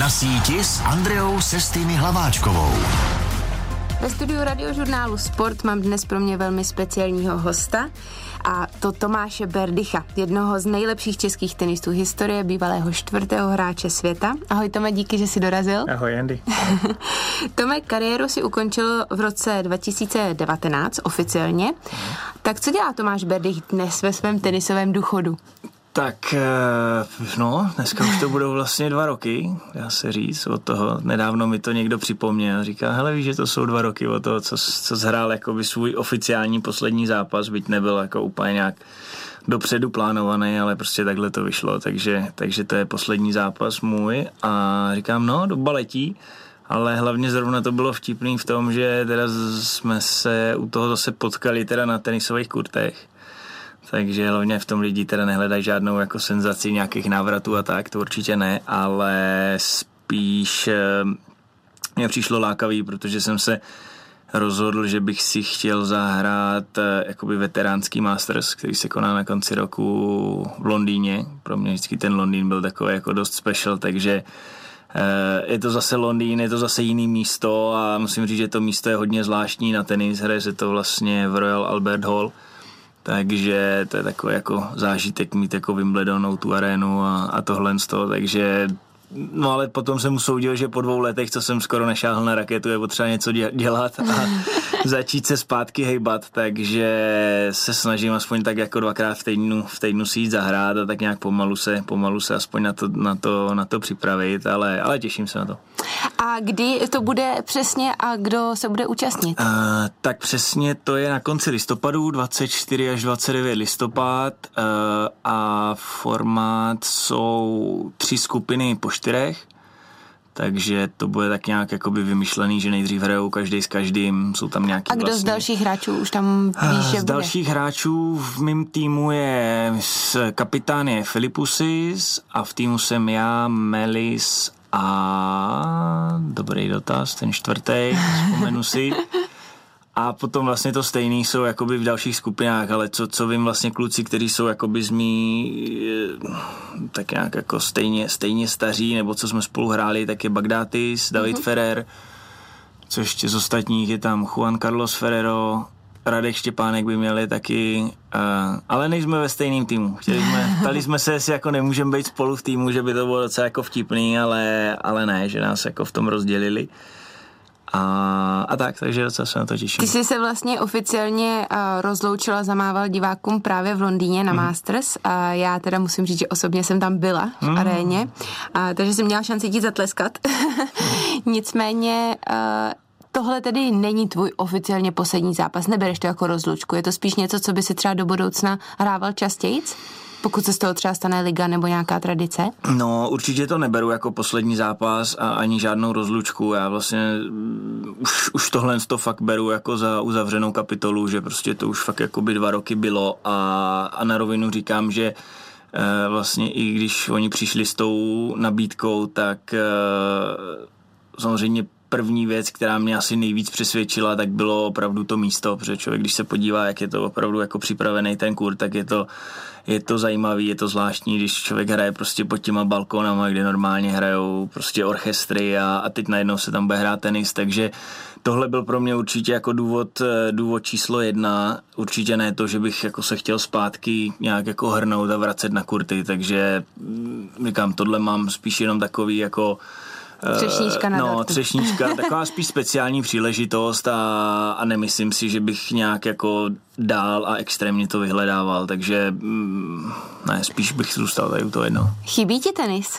Na síti s Andreou Sestými Hlaváčkovou. Ve studiu radiožurnálu Sport mám dnes pro mě velmi speciálního hosta, a to Tomáše Berdycha, jednoho z nejlepších českých tenistů historie, bývalého 4. hráče světa. Ahoj Tome, díky, že jsi dorazil. Ahoj Andy. Tome, kariéru si ukončil v roce 2019 oficiálně. Tak co dělá Tomáš Berdych dnes ve svém tenisovém důchodu? Tak, dneska už to budou vlastně 2 roky, dá se říct, od toho. Nedávno mi to někdo připomněl, říká, hele, víš, že to jsou 2 roky od toho, co zhrál jakoby svůj oficiální poslední zápas, byť nebyl jako úplně nějak dopředu plánovaný, ale prostě takhle to vyšlo, takže to je poslední zápas můj a říkám, doba letí, ale hlavně zrovna to bylo vtipný v tom, že teda jsme se u toho zase potkali teda na tenisových kurtech. Takže hlavně v tom lidi teda nehledají žádnou jako senzaci nějakých návratů a tak, to určitě ne, ale spíš mě přišlo lákavý, protože jsem se rozhodl, že bych si chtěl zahrát jakoby veteránský Masters, který se koná na konci roku v Londýně. Pro mě vždycky ten Londýn byl takový jako dost special, takže je to zase Londýn, je to zase jiný místo a musím říct, že to místo je hodně zvláštní na tenis, hraje se to vlastně v Royal Albert Hall. Takže to je takový jako zážitek mít jako Wimbledonou tu arénu a tohle z toho, takže ale potom jsem usoudil, že po 2 letech, co jsem skoro nešáhl na raketu, je potřeba něco dělat a začít se zpátky hejbat, takže se snažím aspoň tak jako 2krát v týdnu si jít zahrát a tak nějak pomalu se aspoň na to připravit, ale těším se na to. A kdy to bude přesně a kdo se bude účastnit? Tak přesně to je na konci listopadu, 24 až 29 listopad a formát jsou 3 skupiny po 4, takže to bude tak nějak jakoby vymyšlený, že nejdřív hrajou každý s každým, jsou tam nějaký. A kdo z dalších hráčů už tam víš, že z dalších hráčů v mém týmu kapitán je Filipusis a v týmu jsem já, Melis a dobrý dotaz, ten 4. vzpomenu si. A potom vlastně to stejný jsou jakoby v dalších skupinách, ale co vím vlastně kluci, kteří jsou jakoby z mý tak nějak jako stejně staří, nebo co jsme spolu hráli, tak je Bagdátis, David Ferrer, co ještě z ostatních je tam Juan Carlos Ferrero, Radek Štěpánek by měli taky, ale nejsme ve stejném týmu. Ptali jsme se, jestli jako nemůžeme být spolu v týmu, že by to bylo docela jako vtipný, ale ne, že nás jako v tom rozdělili. A tak, takže docela se na to těším. Ty jsi se vlastně oficiálně rozloučila, zamával divákům právě v Londýně na Masters a já teda musím říct, že osobně jsem tam byla v aréně, takže jsem měla šanci ti zatleskat. Nicméně tohle tedy není tvůj oficiálně poslední zápas, nebereš to jako rozlučku, je to spíš něco, co by si třeba do budoucna hrával častějc? Pokud se z toho třeba stane liga nebo nějaká tradice? No, určitě to neberu jako poslední zápas a ani žádnou rozlučku. Já vlastně už tohle to fakt beru jako za uzavřenou kapitolu, že prostě to už fakt jakoby 2 roky bylo a na rovinu říkám, že vlastně i když oni přišli s tou nabídkou, tak samozřejmě první věc, která mě asi nejvíc přesvědčila, tak bylo opravdu to místo, protože člověk, když se podívá, jak je to opravdu jako připravený ten kurt, tak je to zajímavý, je to zvláštní, když člověk hraje prostě pod těma balkónama, kde normálně hrajou prostě orchestry a teď najednou se tam bude hrát tenis, takže tohle byl pro mě určitě jako důvod číslo 1, určitě ne to, že bych jako se chtěl zpátky nějak jako hrnout a vracet na kurty, takže říkám, tohle mám spíš jenom takový jako třešnička na dortu. Třešnička, taková spíš speciální příležitost a nemyslím si, že bych nějak jako dál a extrémně to vyhledával, takže ne, spíš bych zůstal tady u toho jedno. Chybí ti tenis?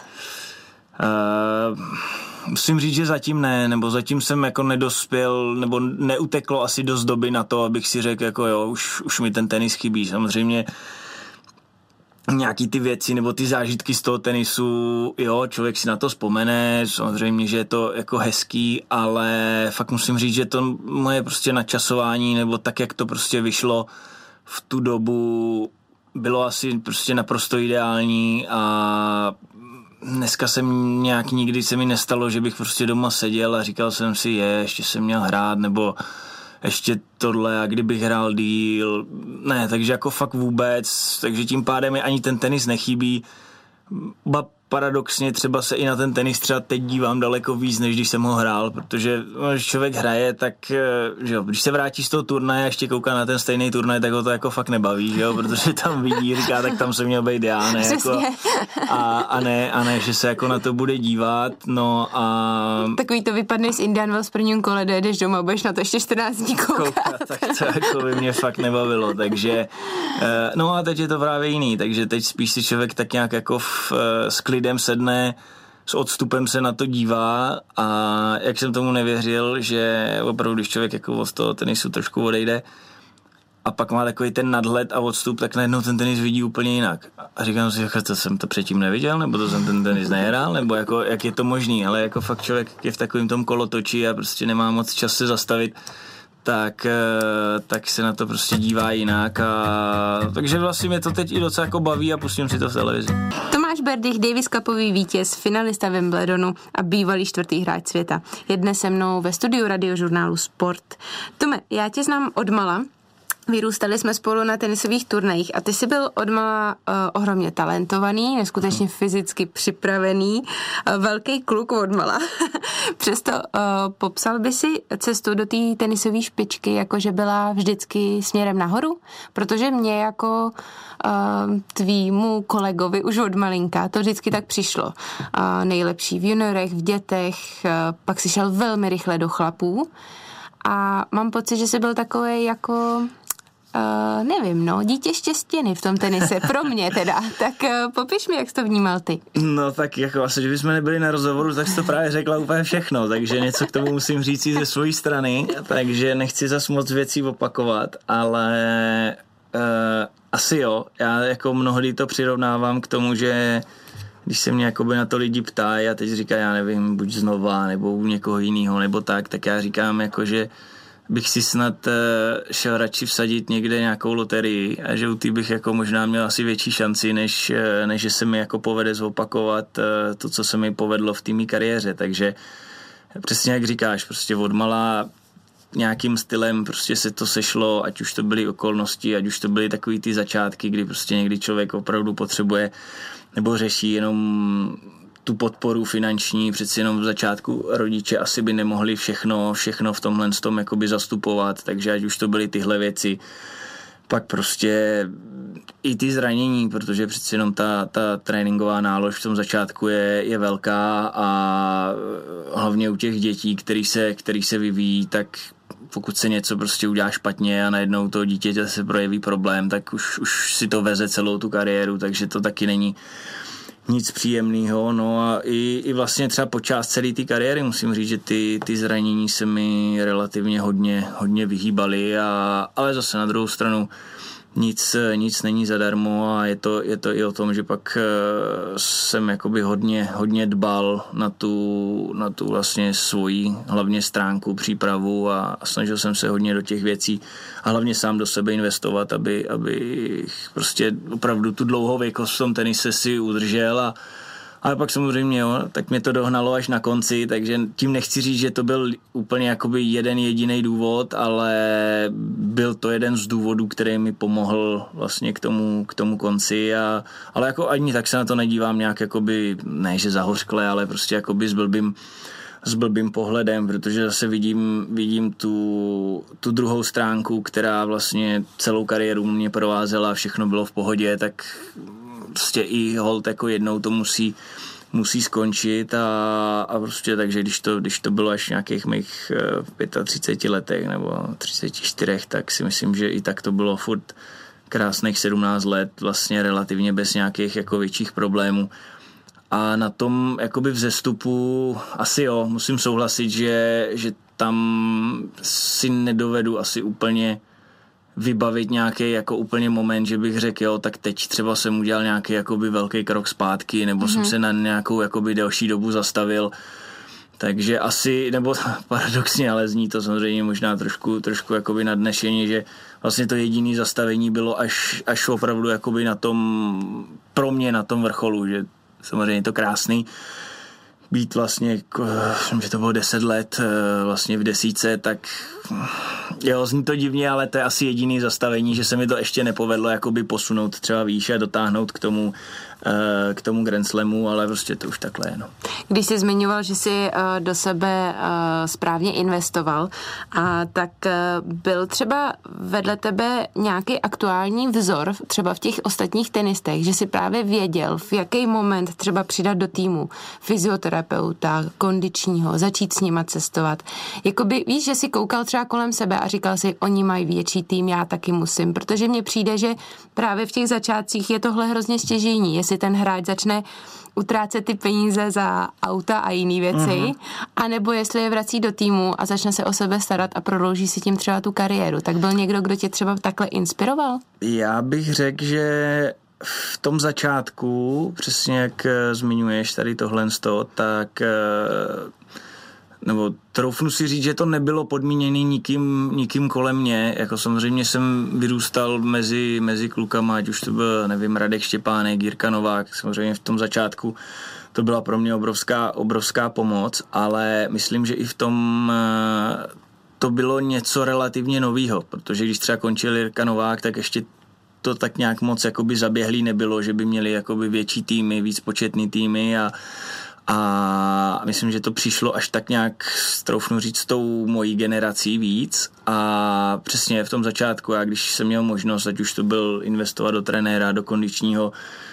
Musím říct, že zatím ne, nebo zatím jsem jako nedospěl, nebo neuteklo asi dost doby na to, abych si řekl, jako jo, už mi ten tenis chybí. Samozřejmě nějaký ty věci nebo ty zážitky z toho tenisu, jo, člověk si na to vzpomene, samozřejmě, že je to jako hezký, ale fakt musím říct, že to moje prostě načasování nebo tak, jak to prostě vyšlo v tu dobu, bylo asi prostě naprosto ideální a dneska jsem nějak nikdy se mi nestalo, že bych prostě doma seděl a říkal jsem si, ještě jsem měl hrát, nebo ještě tohle a kdybych hrál díl, ne, takže jako fakt vůbec, takže tím pádem mi ani ten tenis nechybí, paradoxně třeba se i na ten tenis třeba teď dívám daleko víc, než když jsem ho hrál, protože když člověk hraje, tak že jo, když se vrátí z toho turnaje a ještě kouká na ten stejný turnaj, tak ho to jako fakt nebaví, že jo, protože tam vidí, říká, tak tam jsem měl být já, ne, jako, a ne, že se jako na to bude dívat, no a... Takový to vypadne z Indian Wells v prvním kole, dojedeš doma, budeš na to ještě 14 dní koukat. Tak to jako by mě fakt nebavilo, takže no a teď je to právě jiný, takže teď spíš si člověk tak nějak jako s klidem sedne, s odstupem se na to dívá a jak jsem tomu nevěřil, že opravdu, když člověk jako od toho tenisu trošku odejde a pak má takový ten nadhled a odstup, tak najednou ten tenis vidí úplně jinak. A říkám si, to jsem to předtím neviděl, nebo to jsem ten tenis nehrál, nebo jako, jak je to možný, ale jako fakt člověk je v takovém tom kolotočí a prostě nemá moc čas se zastavit, tak se na to prostě dívá jinak takže vlastně mě to teď i docela jako baví a pustím si to v televizi. Tomáš Berdych, Davis Cupový vítěz, finalista Wimbledonu a bývalý 4. hráč světa. Je dnes se mnou ve studiu radiožurnálu Sport. Tome, já tě znám odmala. Vyrůstali jsme spolu na tenisových turnajích a ty jsi byl odmala ohromně talentovaný, neskutečně fyzicky připravený, velký kluk odmala. Přesto popsal by si cestu do té tenisové špičky, jakože byla vždycky směrem nahoru? Protože mě jako tvýmu kolegovi už od malinka to vždycky tak přišlo. Nejlepší v juniorech, v dětech, pak si šel velmi rychle do chlapů a mám pocit, že jsi byl takový jako... nevím, dítě štěstěny v tom tenise, pro mě teda. Tak popiš mi, jak jsi to vnímal ty. No tak jako asi, že bychom nebyli na rozhovoru, tak jsi to právě řekla úplně všechno, takže něco k tomu musím říct i ze své strany, takže nechci zas moc věcí opakovat, ale asi jo, já jako mnohdy to přirovnávám k tomu, že když se mě jakoby na to lidi ptají a teď říká, já nevím, buď znova, nebo u někoho jiného, nebo tak já říkám jako, že bych si snad šel radši vsadit někde nějakou loterii a že u té bych jako možná měl asi větší šanci, než že se mi jako povede zopakovat to, co se mi povedlo v té mý kariéře, takže přesně jak říkáš, prostě odmala nějakým stylem prostě se to sešlo, ať už to byly okolnosti, ať už to byly takový ty začátky, kdy prostě někdy člověk opravdu potřebuje nebo řeší jenom tu podporu finanční, přeci jenom v začátku rodiče asi by nemohli všechno v tomhle tom jakoby zastupovat, takže ať už to byly tyhle věci, pak prostě i ty zranění, protože přeci jenom ta tréninková nálož v tom začátku je velká a hlavně u těch dětí, který se vyvíjí, tak pokud se něco prostě udělá špatně a najednou toho dítěte se projeví problém, tak už si to veze celou tu kariéru, takže to taky není nic příjemného, no a i vlastně třeba po část celé té kariéry musím říct, že ty zranění se mi relativně hodně vyhýbaly, ale zase na druhou stranu nic není zadarmo a je to i o tom, že pak jsem jakoby hodně dbal na tu vlastně svoji hlavně stránku, přípravu a snažil jsem se hodně do těch věcí a hlavně sám do sebe investovat, aby prostě opravdu tu dlouhověkost v tom tenise si udržel ale pak samozřejmě, tak mě to dohnalo až na konci, takže tím nechci říct, že to byl úplně jakoby jeden jediný důvod, ale byl to jeden z důvodů, který mi pomohl vlastně k tomu konci, ale jako ani tak se na to nedívám nějak jakoby, ne že zahořkle, ale prostě jakoby s blbým pohledem, protože zase vidím tu druhou stránku, která vlastně celou kariéru mě provázela, všechno bylo v pohodě, tak prostě i holt jako jednou to musí skončit a prostě takže když to bylo až nějakých mých 35 letech nebo 34, tak si myslím, že i tak to bylo furt krásných 17 let vlastně relativně bez nějakých jako větších problémů. A na tom jakoby vzestupu asi jo, musím souhlasit, že tam si nedovedu asi úplně vybavit nějaký jako úplně moment, že bych řekl, jo, tak teď třeba jsem udělal nějaký jakoby velký krok zpátky, nebo jsem se na nějakou jakoby delší dobu zastavil. Takže asi, nebo paradoxně, ale zní to samozřejmě možná trošku jakoby nadnešení, že vlastně to jediné zastavení bylo až opravdu jakoby na tom, pro mě na tom vrcholu, že samozřejmě je to krásný být vlastně, že to bylo 10 let vlastně v desíce, tak jo, zní to divně, ale to je asi jediný zastavení, že se mi to ještě nepovedlo jakoby posunout třeba výš a dotáhnout k tomu, k tomu Grand Slamu, ale prostě to už takhle je. No. Když jsi zmiňoval, že jsi do sebe správně investoval, tak byl třeba vedle tebe nějaký aktuální vzor, třeba v těch ostatních tenistech, že jsi právě věděl, v jaký moment třeba přidat do týmu fyzioterapeuta, kondičního, začít s nima cestovat. Jakoby víš, že jsi koukal třeba kolem sebe a říkal si, oni mají větší tým, já taky musím, protože mně přijde, že právě v těch začátcích je tohle hrozně stěžejní, jestli ten hráč začne utrácet ty peníze za auta a jiné věci, anebo jestli je vrací do týmu a začne se o sebe starat a prodlouží si tím třeba tu kariéru. Tak byl někdo, kdo tě třeba takhle inspiroval? Já bych řekl, že v tom začátku, přesně jak zmiňuješ tady tohle, tak nebo troufnu si říct, že to nebylo podmíněné nikým kolem mě, jako samozřejmě jsem vyrůstal mezi klukama, ať už to byl, nevím, Radek Štěpánek, Jirka Novák, samozřejmě v tom začátku to byla pro mě obrovská pomoc, ale myslím, že i v tom to bylo něco relativně novýho, protože když třeba končil Jirka Novák, tak ještě to tak nějak moc jakoby zaběhlý nebylo, že by měli jakoby větší týmy, víc početný týmy a myslím, že to přišlo až tak nějak, troufnu říct, s tou mojí generací víc a přesně v tom začátku, já když jsem měl možnost, ať už to byl investovat do trenéra, do kondičního,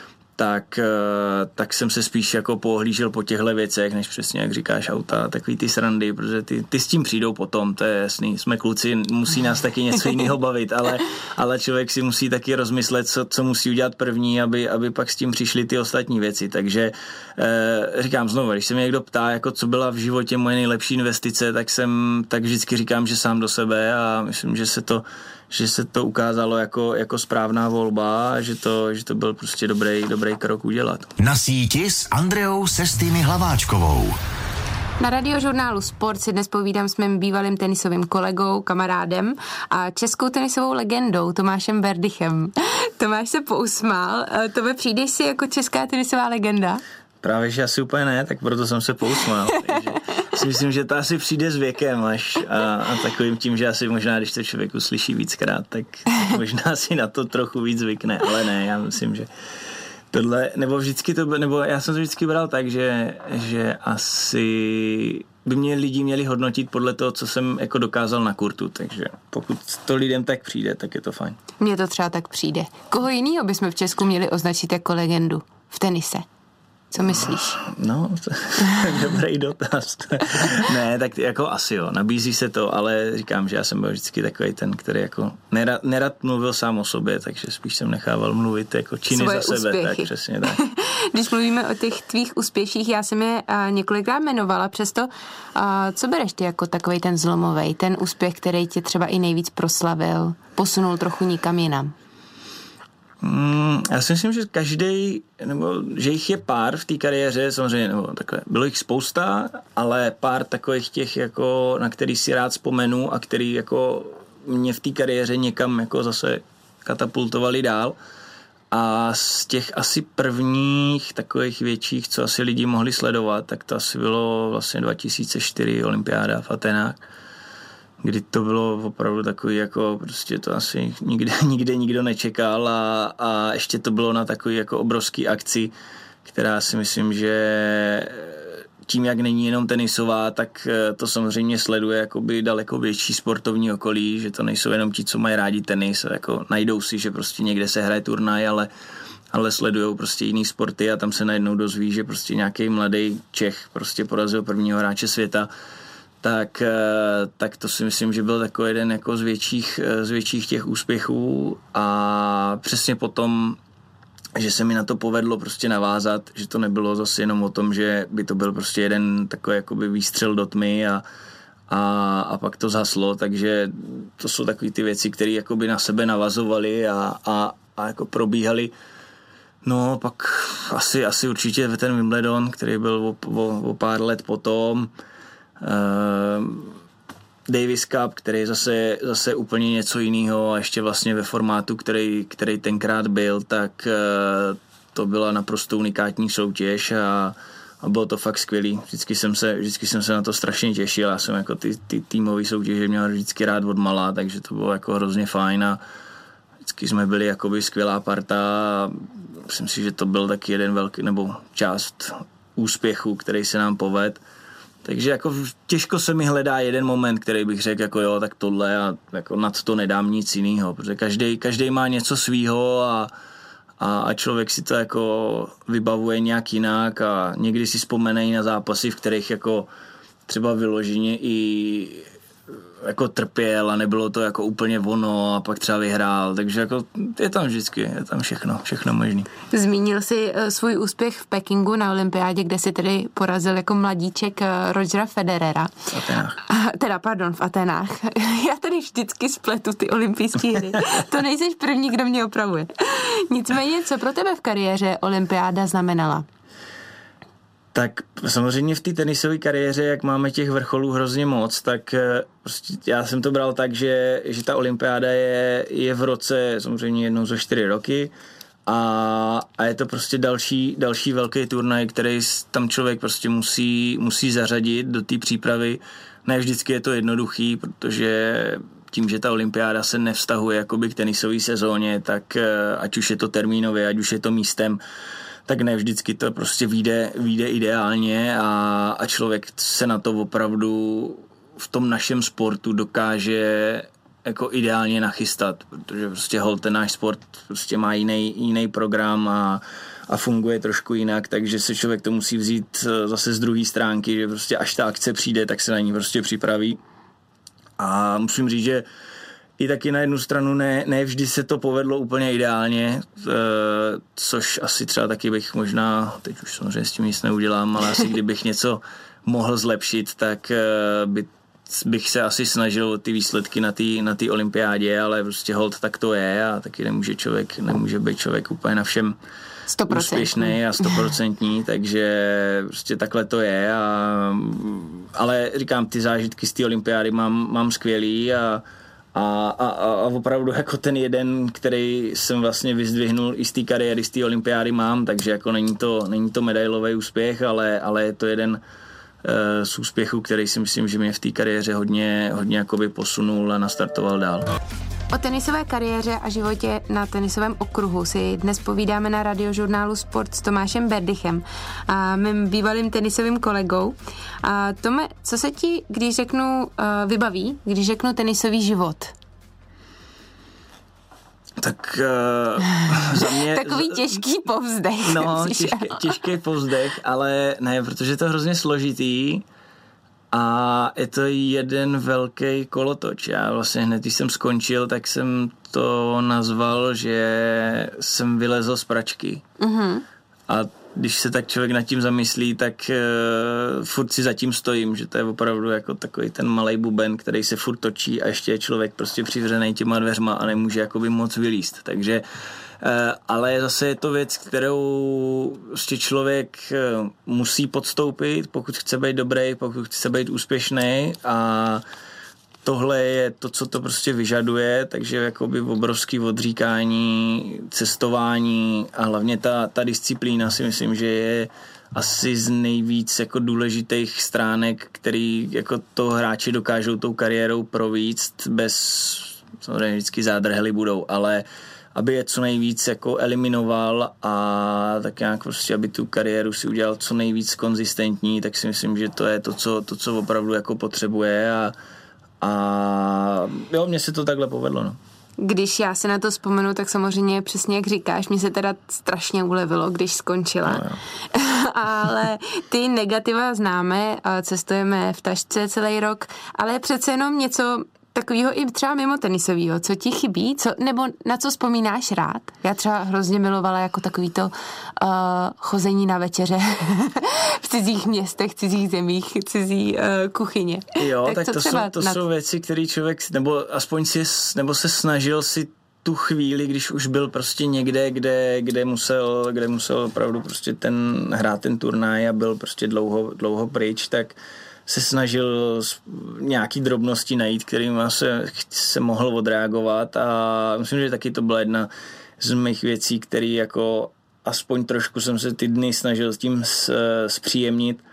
tak jsem se spíš jako pohlížel po těchto věcech, než přesně jak říkáš auta, takový ty srandy, protože ty s tím přijdou potom, to je jasný, jsme kluci, musí nás taky něco jiného bavit, ale člověk si musí taky rozmyslet, co musí udělat první, aby pak s tím přišly ty ostatní věci, takže říkám znovu, když se mě někdo ptá, jako co byla v životě moje nejlepší investice, tak vždycky říkám, že sám do sebe a myslím, že se to ukázalo jako správná volba a že to byl prostě dobrý krok udělat. Na síti s Andreou Sestými Hlaváčkovou. Na radiožurnálu Sport si dnes povídám s mým bývalým tenisovým kolegou, kamarádem a českou tenisovou legendou Tomášem Berdychem. Tomáš se pousmál, tobě přijdeš si jako česká tenisová legenda? Právě, že asi úplně ne, tak proto jsem se pousmál. Si myslím, že to asi přijde s věkem až a takovým tím, že asi možná, když to člověk uslyší víckrát, tak možná si na to trochu víc zvykne, ale ne, já myslím, že tohle, nebo já jsem to vždycky bral tak, že asi by mě lidi měli hodnotit podle toho, co jsem jako dokázal na kurtu, takže pokud to lidem tak přijde, tak je to fajn. Mně to třeba tak přijde. Koho jinýho bychom v Česku měli označit jako legendu v tenise? Co myslíš? No, dobrý dotaz. Ne, tak jako asi jo, nabízí se to, ale říkám, že já jsem byl vždycky takový ten, který jako nerad mluvil sám o sobě, takže spíš jsem nechával mluvit jako činy svoje za sebe. Úspěchy. Tak přesně tak. Když mluvíme o těch tvých úspěších, já jsem je několikrát jmenovala, přesto co bereš ty jako takovej ten zlomovej, ten úspěch, který tě třeba i nejvíc proslavil, posunul trochu nikam jinam? Já si myslím, že že jich je pár v té kariéře, samozřejmě, nebo takhle, bylo jich spousta, ale pár takových těch, jako, na který si rád vzpomenu a který jako mě v té kariéře někam jako zase katapultovali dál. A z těch asi prvních takových větších, co asi lidi mohli sledovat, tak to asi bylo vlastně 2004 olympiáda v Atenách, kdy to bylo opravdu takový, jako prostě to asi nikde nikdo nečekal a ještě to bylo na takový jako obrovský akci, která si myslím, že tím, jak není jenom tenisová, tak to samozřejmě sleduje jakoby daleko větší sportovní okolí, že to nejsou jenom ti, co mají rádi tenis, jako najdou si, že prostě někde se hraje turnaj, ale sledujou prostě jiný sporty a tam se najednou dozví, že prostě nějaký mladý Čech prostě porazil prvního hráče světa, tak to si myslím, že byl takový jeden jako z větších těch úspěchů a přesně potom, že se mi na to povedlo prostě navázat, že to nebylo zase jenom o tom, že by to byl prostě jeden takový jakoby výstřel do tmy a pak to zhaslo, takže to jsou takové ty věci, které jakoby na sebe navazovaly a jako probíhaly. No pak asi určitě ten Wimbledon, který byl o pár let potom, Davis Cup, který je zase úplně něco jiného a ještě vlastně ve formátu, který tenkrát byl, tak to byla naprosto unikátní soutěž a bylo to fakt skvělý. Vždycky jsem se na to strašně těšil. Já jsem jako ty týmové soutěže měl vždycky rád od malá, takže to bylo jako hrozně fajn a vždycky jsme byli jakoby skvělá parta. Myslím si, že to byl taky jeden velký, nebo část úspěchu, který se nám povedl. Takže jako těžko se mi hledá jeden moment, který bych řekl jako jo, tak tohle a jako nad to nedám nic jiného, protože každý má něco svýho a člověk si to jako vybavuje nějak jinak a někdy si vzpomene i na zápasy, v kterých jako třeba vyloženě i jako trpěl a nebylo to jako úplně ono a pak třeba vyhrál, takže jako je tam vždycky, je tam všechno možný. Zmínil si svůj úspěch v Pekingu na olympiádě, kde si tedy porazil jako mladíček Rogera Federera. V Atenách. V Atenách. Já tady vždycky spletu ty olympijské hry. To nejseš první, kdo mě opravuje. Nicméně, co pro tebe v kariéře olympiáda znamenala? Tak samozřejmě v té tenisové kariéře, jak máme těch vrcholů hrozně moc, tak prostě já jsem to bral tak, že ta olympiáda je v roce samozřejmě jednou za 4 roky a je to prostě další velký turnaj, který tam člověk prostě musí zařadit do té přípravy. Ne vždycky je to jednoduchý, protože tím, že ta olympiáda se nevztahuje jakoby k tenisové sezóně, tak ať už je to termínově, ať už je to místem, tak ne vždycky to prostě vyjde ideálně a člověk se na to opravdu v tom našem sportu dokáže jako ideálně nachystat, protože prostě holt ten náš sport prostě má jiný program a funguje trošku jinak, takže se člověk to musí vzít zase z druhé stránky, že prostě až ta akce přijde, tak se na ní prostě připraví. A musím říct, že i taky na jednu stranu ne vždy se to povedlo úplně ideálně, což asi třeba taky bych možná, teď už samozřejmě s tím nic neudělám, ale asi kdybych něco mohl zlepšit, tak bych se asi snažil ty výsledky na té olympiádě, ale prostě hold tak to je a taky nemůže být člověk úplně na všem 100%. úspěšný a 100%, takže prostě takhle to je. Ale říkám, ty zážitky z té olympiády mám skvělý a opravdu jako ten jeden, který jsem vlastně vyzdvihnul i z té kariéry, z té olympiády mám, takže jako není to medailový úspěch, ale je to jeden z úspěchů, který si myslím, že mě v té kariéře hodně jakoby posunul a nastartoval dál. O tenisové kariéře a životě na tenisovém okruhu si dnes povídáme na Radiožurnálu Sport s Tomášem Berdychem, mým bývalým tenisovým kolegou. Tome, co se ti, když řeknu, vybaví, když řeknu tenisový život? Tak za mě... Takový těžký povzdech. No, těžký povzdech, ale ne, protože to je hrozně složitý a je to jeden velký kolotoč. Já vlastně hned, když jsem skončil, tak jsem to nazval, že jsem vylezl z pračky. Mm-hmm. A když se tak člověk nad tím zamyslí, tak furt si zatím stojím, že to je opravdu jako takový ten malej buben, který se furt točí a ještě je člověk prostě přivřený těma dveřma a nemůže jakoby moc vylízt. Takže ale zase je to věc, kterou prostě člověk musí podstoupit, pokud chce být dobrý, pokud chce být úspěšný a tohle je to, co to prostě vyžaduje, takže jakoby obrovský odříkání, cestování a hlavně ta disciplína si myslím, že je asi z nejvíc jako důležitých stránek, který jako to hráči dokážou tou kariérou províct bez, samozřejmě vždycky zádrhely budou, ale aby je co nejvíc jako eliminoval a tak nějak prostě, aby tu kariéru si udělal co nejvíc konzistentní, tak si myslím, že to je to, co opravdu jako potřebuje a jo, mně se to takhle povedlo, no. Když já si na to vzpomenu, tak samozřejmě přesně jak říkáš, mě se teda strašně ulevilo, když skončila. No, ale ty negativa známe, cestujeme v tašce celý rok, ale přece jenom něco takového i třeba mimo tenisového. Co ti chybí? Nebo na co vzpomínáš rád? Já třeba hrozně milovala jako takovýto chození na večeře v cizích městech, cizích zemích, cizí kuchyně. Jo, tak to jsou věci, které člověk, nebo aspoň se snažil si tu chvíli, když už byl prostě někde, kde musel opravdu prostě hrát ten turnaj a byl prostě dlouho pryč, tak se snažil nějaký drobnosti najít, kterým se mohl odreagovat a myslím, že taky to byla jedna z mých věcí, který jako aspoň trošku jsem se ty dny snažil s tím zpříjemnit.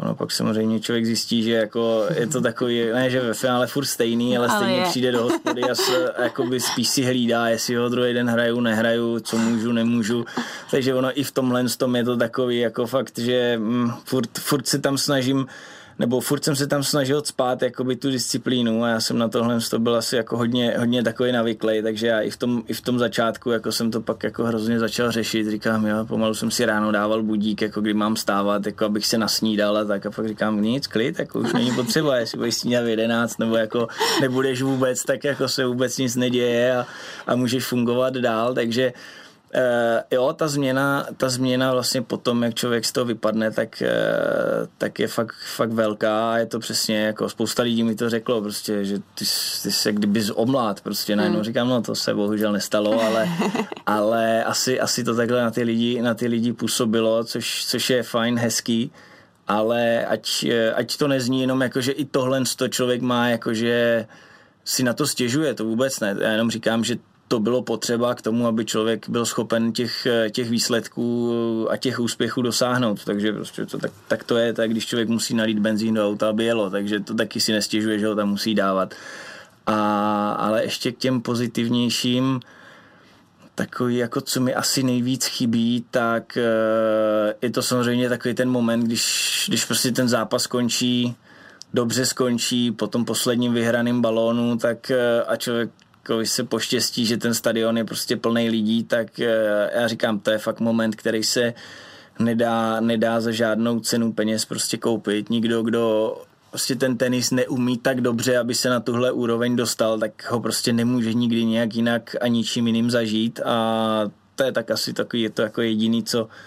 Ono pak samozřejmě člověk zjistí, že jako je to takový, ne, že ve finále furt stejný, ale stejně přijde do hospody a jakoby spíš si hlídá, jestli ho druhý den hraju, nehraju, co můžu, nemůžu. Takže ono i v tomhle tom je to takový jako fakt, že furt se tam snažím, nebo furt jsem se tam snažil cpát jakoby tu disciplínu a já jsem na tohle to byl asi jako hodně takový navyklý, takže já i v tom začátku jako jsem to pak jako hrozně začal řešit, říkám, jo, pomalu jsem si ráno dával budík, jako kdy mám stávat, jako abych se nasnídal a tak a pak říkám, nic, klid, jako už není potřeba, jestli budeš snídat v 11 nebo jako nebudeš vůbec, tak jako se vůbec nic neděje a můžeš fungovat dál, takže jo, ta změna vlastně potom, jak člověk z toho vypadne, tak je fakt velká a je to přesně jako spousta lidí mi to řeklo prostě, že ty se kdyby omlát prostě najednou říkám, no to se bohužel nestalo, ale asi to takhle na ty lidi působilo, což je fajn, hezký, ale ať to nezní jenom jako, že i tohle člověk má jako, že si na to stěžuje, to vůbec ne, já jenom říkám, že to bylo potřeba k tomu, aby člověk byl schopen těch výsledků a těch úspěchů dosáhnout. Takže prostě tak to je, tak když člověk musí nalít benzín do auta, aby jelo, takže to taky si nestěžuje, že ho tam musí dávat. Ale ještě k těm pozitivnějším, takový, jako co mi asi nejvíc chybí, tak je to samozřejmě takový ten moment, když prostě ten zápas dobře skončí po tom posledním vyhraném balónu, tak a člověk když se poštěstí, že ten stadion je prostě plný lidí, tak já říkám, to je fakt moment, který se nedá za žádnou cenu peněz prostě koupit. Nikdo, kdo prostě ten tenis neumí tak dobře, aby se na tuhle úroveň dostal, tak ho prostě nemůže nikdy nějak jinak a ničím jiným zažít a to je tak asi takový, je to jako jediný,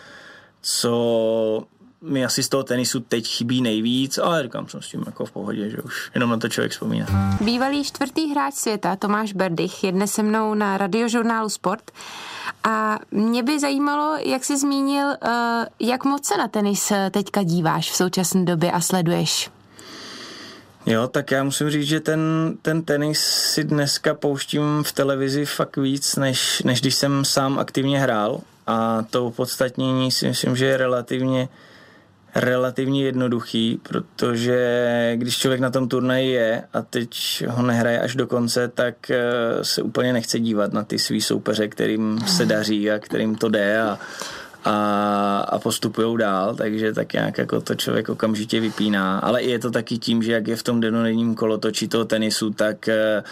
co mi asi z toho tenisu teď chybí nejvíc, ale říkám, jsem s tím jako v pohodě, že už jenom na to člověk vzpomíná. Bývalý 4. hráč světa Tomáš Berdych je dnes se mnou na radiožurnálu Sport a mě by zajímalo, jak jsi zmínil, jak moc se na tenis teďka díváš v současné době a sleduješ. Jo, tak já musím říct, že ten tenis si dneska pouštím v televizi fakt víc, než když jsem sám aktivně hrál a to opodstatnění si myslím, že je relativně jednoduchý, protože když člověk na tom turnaji je a teď ho nehraje až do konce, tak se úplně nechce dívat na ty svý soupeře, kterým se daří a kterým to jde a postupujou dál, takže tak nějak jako to člověk okamžitě vypíná. Ale je to taky tím, že jak je v tom denodenním kolotočí toho tenisu, tak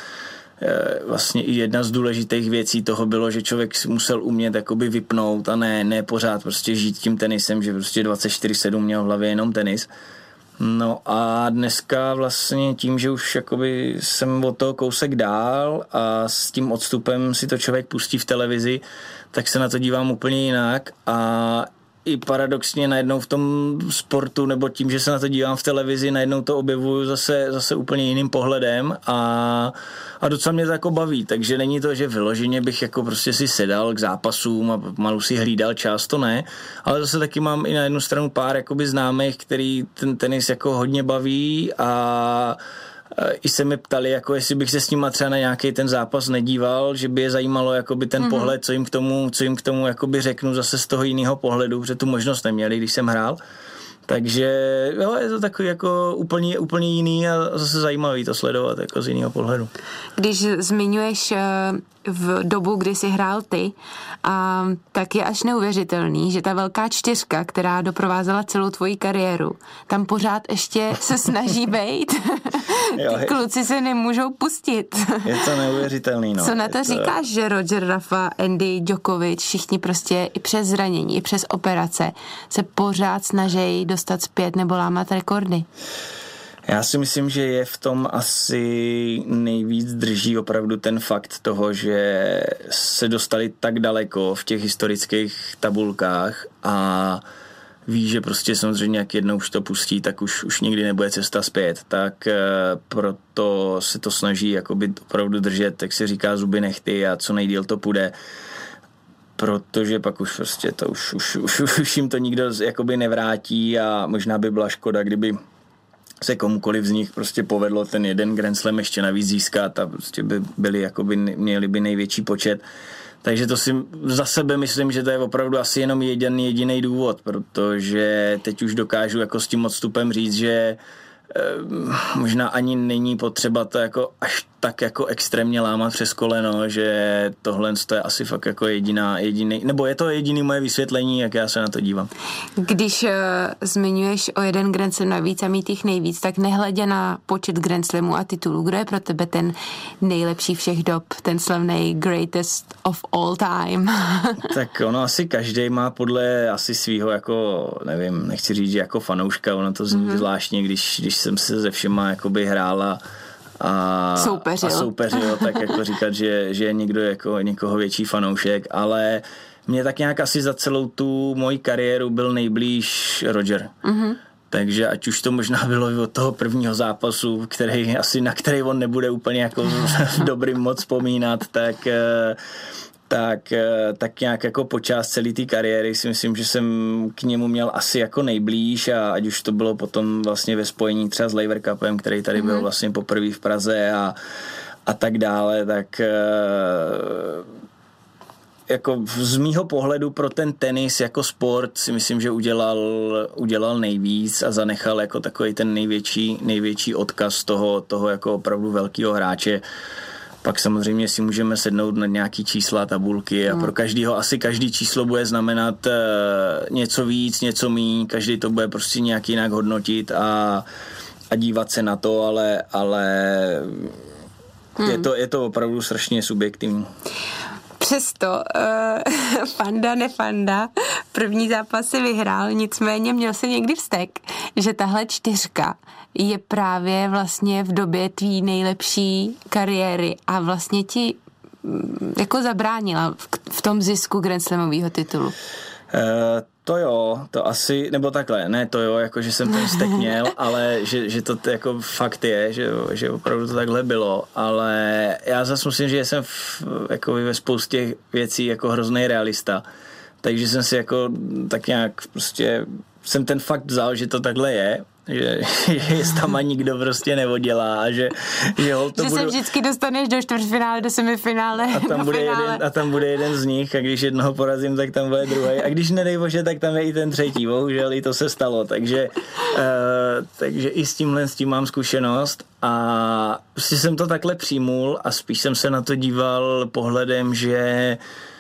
vlastně i jedna z důležitých věcí toho bylo, že člověk musel umět jakoby vypnout a ne pořád prostě žít tím tenisem, že prostě 24/7 měl v hlavě jenom tenis. No a dneska vlastně tím, že už jakoby jsem od toho kousek dál a s tím odstupem si to člověk pustí v televizi, tak se na to dívám úplně jinak a i paradoxně najednou v tom sportu, nebo tím, že se na to dívám v televizi, najednou to objevuju zase úplně jiným pohledem a docela mě to jako baví, takže není to, že vyloženě bych jako prostě si sedal k zápasům a malu si hlídal čas, to ne, ale zase taky mám i na jednu stranu pár jakoby známých, který ten tenis jako hodně baví a i se mi ptali, jako jestli bych se s nima třeba na nějaký ten zápas nedíval, že by je zajímalo jakoby ten pohled, co jim k tomu jakoby řeknu zase z toho jiného pohledu, protože tu možnost neměli, když jsem hrál. Takže jo, je to takový jako úplně jiný a zase zajímavý to sledovat jako z jiného pohledu. Když zmiňuješ v dobu, kdy jsi hrál ty, tak je až neuvěřitelný, že ta velká čtyřka, která doprovázela celou tvoji kariéru, tam pořád ještě se snaží bejt. Ty kluci se nemůžou pustit. Je to neuvěřitelný, no. Co na to říkáš, že Roger Rafa, Andy Djokovic, všichni prostě i přes zranění, i přes operace se pořád snaží dostat zpět nebo lámat rekordy? Já si myslím, že je v tom asi nejvíc drží opravdu ten fakt toho, že se dostali tak daleko v těch historických tabulkách a ví, že prostě samozřejmě jak jednou už to pustí, tak už nikdy nebude cesta zpět, tak proto se to snaží jakoby opravdu držet, jak se říká, zuby nehty a co nejdýl to půjde, protože pak už prostě to už jim to nikdo jakoby nevrátí a možná by byla škoda, kdyby se komukoliv z nich prostě povedlo ten jeden Grand Slam ještě navíc získat a prostě by byli jakoby, měli by největší počet. Takže to si za sebe myslím, že to je opravdu asi jenom jediný důvod, protože teď už dokážu jako s tím odstupem říct, že možná ani není potřeba to jako až tak jako extrémně lámat přes koleno, že tohle je asi fakt jako nebo je to jediný moje vysvětlení, jak já se na to dívám. Když zmiňuješ o jeden Grand Slam navíc a mít jich nejvíc, tak nehledě na počet Grand Slamů a titulů, kdo je pro tebe ten nejlepší všech dob, ten slavný greatest of all time? Tak ono asi každý má podle asi svýho jako, nevím, nechci říct, že jako fanouška, ono to zní zvláštně, když jsem se ze všema jakoby hrála a soupeřil, tak jako říkat, že je někdo jako někoho větší fanoušek, ale mě tak nějak asi za celou tu moji kariéru byl nejblíž Roger. Takže ať už to možná bylo od toho prvního zápasu, na který on nebude úplně jako dobrým moc vzpomínat, tak nějak jako počást celé té kariéry si myslím, že jsem k němu měl asi jako nejblíž a ať už to bylo potom vlastně ve spojení třeba s Laver Cupem, který tady byl vlastně poprvé v Praze a tak dále, tak jako z mýho pohledu pro ten tenis jako sport si myslím, že udělal nejvíc a zanechal jako takový ten největší odkaz toho jako opravdu velkého hráče. Pak samozřejmě si můžeme sednout na nějaký čísla, tabulky a pro každýho asi každý číslo bude znamenat něco víc, něco míň, každý to bude prostě nějak jinak hodnotit a dívat se na to, ale je to opravdu strašně subjektivní. Přesto fanda nefanda, první zápas si vyhrál, nicméně měl se někdy vztek, že tahle 4 je právě vlastně v době tvý nejlepší kariéry a vlastně ti jako zabránila v tom zisku Grand Slamového titulu. To jo, to asi, nebo takhle, ne to jo, jako že jsem ten vztek měl, ale že to jako fakt je, že opravdu to takhle bylo, ale já zase musím, že jsem jako ve spoustě věcí jako hrozný realista, takže jsem si jako tak nějak prostě jsem ten fakt vzal, že to takhle je, že tam ani nikdo prostě neoddělá a že to se vždycky dostaneš do čtvrtfinále, do semifinále, a tam bude jeden z nich a když jednoho porazím, tak tam bude druhý a když nedej bože, tak tam je i ten třetí, bohužel i to se stalo, takže i s tím mám zkušenost a prostě jsem to takhle přijmul a spíš jsem se na to díval pohledem, že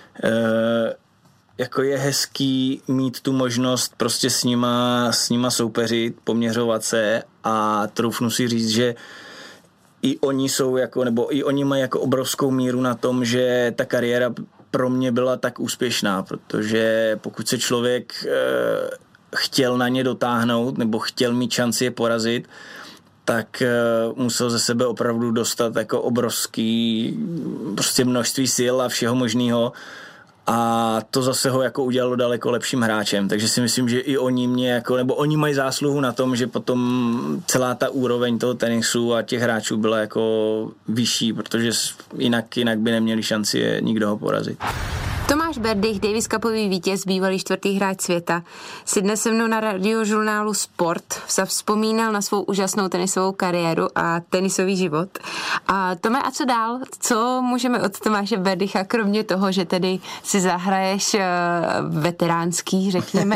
jako je hezký mít tu možnost prostě s nima soupeřit, poměřovat se a troufnu si říct, že i oni jsou jako, nebo i oni mají jako obrovskou míru na tom, že ta kariéra pro mě byla tak úspěšná, protože pokud se člověk chtěl na ně dotáhnout nebo chtěl mít šanci je porazit, tak musel ze sebe opravdu dostat jako obrovský prostě množství sil a všeho možného. A to zase ho jako udělalo daleko lepším hráčem, takže si myslím, že i oni mě jako, nebo oni mají zásluhu na tom, že potom celá ta úroveň toho tenisu a těch hráčů byla jako vyšší, protože jinak by neměli šanci nikdo ho porazit. Tomáš Berdych, Davis Cupový vítěz, bývalý 4. hráč světa, si dnes se mnou na radiožurnálu Sport vzpomínal na svou úžasnou tenisovou kariéru a tenisový život. A Tome, a co dál? Co můžeme od Tomáše Berdycha, kromě toho, že tedy si zahraješ veteránský, řekněme,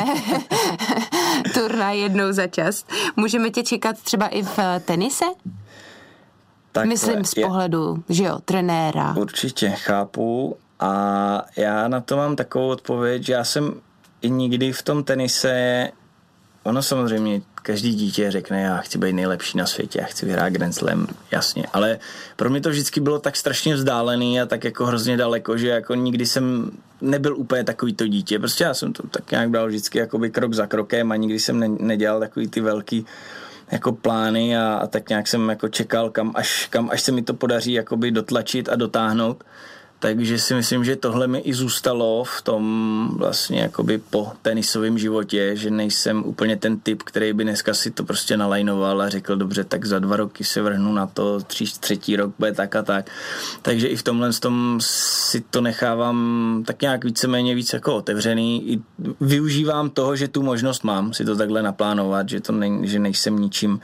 turnaj jednou za čas? Můžeme tě čekat třeba i v tenise? Takhle, myslím z pohledu, že jo, trenéra. Určitě, chápu. A já na to mám takovou odpověď, že já jsem i nikdy v tom tenise, ono samozřejmě každý dítě řekne, já chci být nejlepší na světě, já chci vyhrát Grand Slam, jasně, ale pro mě to vždycky bylo tak strašně vzdálený a tak jako hrozně daleko, že jako nikdy jsem nebyl úplně takový to dítě, prostě já jsem to tak nějak dal vždycky jakoby krok za krokem a nikdy jsem nedělal takový ty velký jako plány a tak nějak jsem jako čekal, kam až se mi to podaří jakoby dotlačit a dotáhnout. Takže si myslím, že tohle mi i zůstalo v tom vlastně jakoby po tenisovém životě, že nejsem úplně ten typ, který by dneska si to prostě nalajnoval a řekl, dobře, tak za 2 roky se vrhnu na to, 3. rok bude tak a tak. Takže i v tomhle si to nechávám tak nějak víceméně víc jako otevřený. I využívám toho, že tu možnost mám si to takhle naplánovat, že nejsem ničím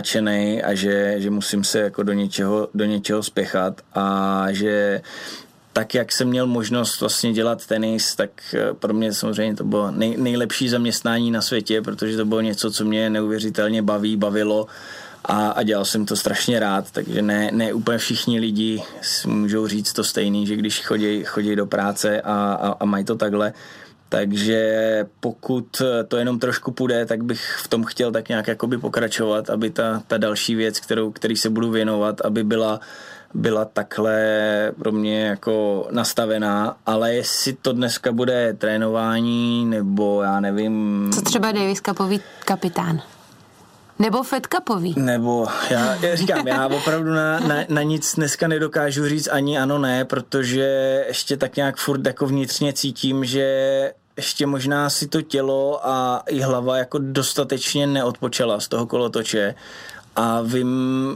tlačenej a že musím se jako do něčeho spěchat a že tak, jak jsem měl možnost vlastně dělat tenis, tak pro mě samozřejmě to bylo nejlepší zaměstnání na světě, protože to bylo něco, co mě neuvěřitelně bavilo a dělal jsem to strašně rád, takže ne úplně všichni lidi můžou říct to stejný, že když chodí do práce a mají to takhle. Takže pokud to jenom trošku půjde, tak bych v tom chtěl tak nějak jakoby pokračovat, aby ta další věc, který se budu věnovat, aby byla takhle pro mě jako nastavená, ale jestli to dneska bude trénování, nebo já nevím... Co třeba Davis Cupový kapitán? Nebo Fed Cupový? Nebo, já říkám, já opravdu na nic dneska nedokážu říct ani ano, ne, protože ještě tak nějak furt jako vnitřně cítím, že ještě možná si to tělo a i hlava jako dostatečně neodpočala z toho kolotoče a vím,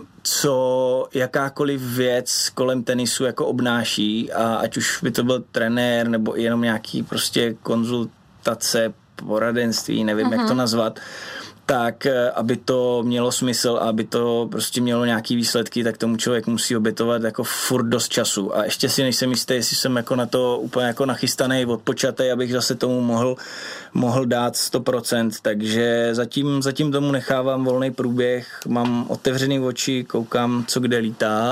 co jakákoliv věc kolem tenisu jako obnáší a ať už by to byl trenér nebo jenom nějaký prostě konzultace, poradenství, nevím, jak to nazvat, tak aby to mělo smysl a aby to prostě mělo nějaký výsledky, tak tomu člověk musí obětovat jako furt dost času. A ještě si nejsem jistý, jestli jsem jako na to úplně jako nachystaný, odpočatý, abych zase tomu mohl dát 100%. Takže zatím tomu nechávám volný průběh, mám otevřený oči, koukám, co kde lítá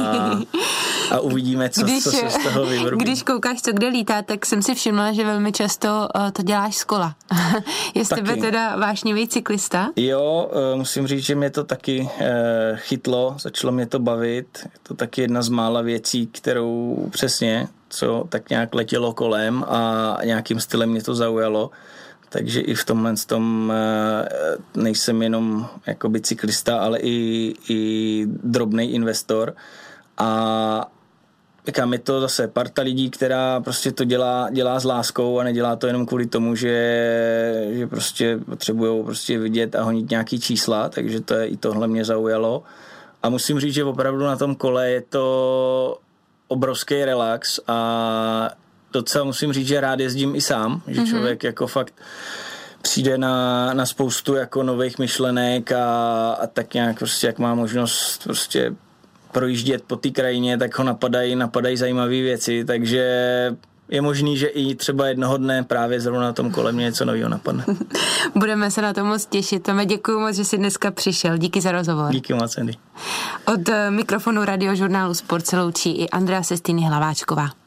a uvidíme, co se z toho vyvrubí. Když koukáš, co kde lítá, tak jsem si všimla, že velmi často to děláš z kola. Je z tebe teda vášnivý cyklista? Jo, musím říct, že mě to taky chytlo, začalo mě to bavit. Je to taky jedna z mála věcí, kterou přesně, co tak nějak letělo kolem a nějakým stylem mě to zaujalo. Takže i v tomhle tom nejsem jenom jakoby cyklista, ale i drobnej investor. A říkám, je to zase parta lidí, která prostě to dělá s láskou a nedělá to jenom kvůli tomu, že prostě potřebujou prostě vidět a honit nějaký čísla, takže to je, i tohle mě zaujalo. A musím říct, že opravdu na tom kole je to obrovský relax a docela musím říct, že rád jezdím i sám, že člověk jako fakt přijde na spoustu jako nových myšlenek a tak nějak prostě, jak má možnost prostě projíždět po té krajině, tak ho napadají zajímavé věci, takže je možný, že i třeba jednoho dne právě zrovna na tom kole mě něco nového napadne. Budeme se na to moc těšit. Tome, děkuju moc, že jsi dneska přišel. Díky za rozhovor. Díky moc, Andy. Od mikrofonu radiožurnálu Sport se loučí i Andrea Sestini Hlaváčková.